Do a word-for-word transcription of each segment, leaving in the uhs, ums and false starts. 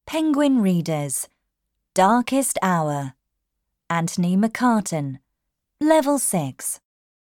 Penguin Readers, Darkest Hour, Anthony McCarten, Level six.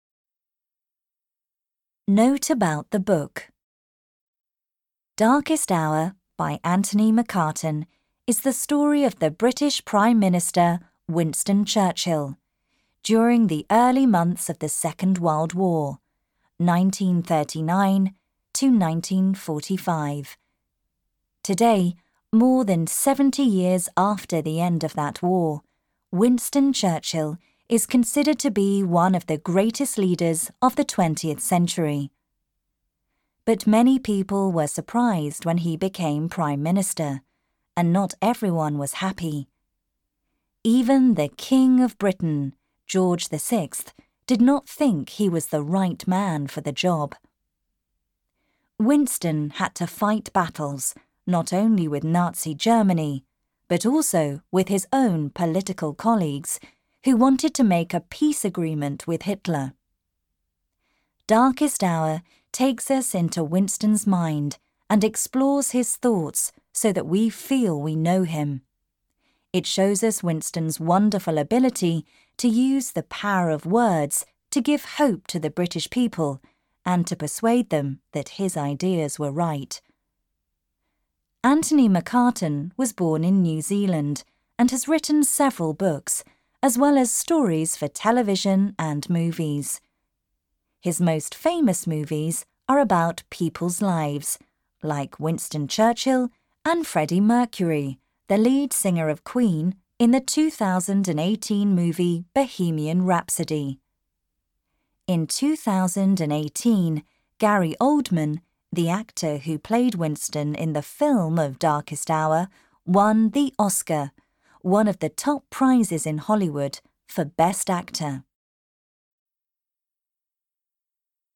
Note about the book. Darkest Hour by Anthony McCarten is the story of the British Prime Minister Winston Churchill during the early months of the Second World War, nineteen thirty-nine to nineteen forty-five. Today, more than seventy years after the end of that war, Winston Churchill is considered to be one of the greatest leaders of the twentieth century. But many people were surprised when he became Prime Minister, and not everyone was happy. Even the King of Britain, George the Sixth, did not think he was the right man for the job. Winston had to fight battles not only with Nazi Germany, but also with his own political colleagues who wanted to make a peace agreement with Hitler. Darkest Hour takes us into Winston's mind and explores his thoughts so that we feel we know him. It shows us Winston's wonderful ability to use the power of words to give hope to the British people and to persuade them that his ideas were right. Anthony McCarten was born in New Zealand and has written several books, as well as stories for television and movies. His most famous movies are about people's lives, like Winston Churchill and Freddie Mercury, the lead singer of Queen in the two thousand eighteen movie Bohemian Rhapsody. In two thousand eighteen, Gary Oldman, the actor who played Winston in the film of Darkest Hour, won the Oscar, one of the top prizes in Hollywood, for Best Actor.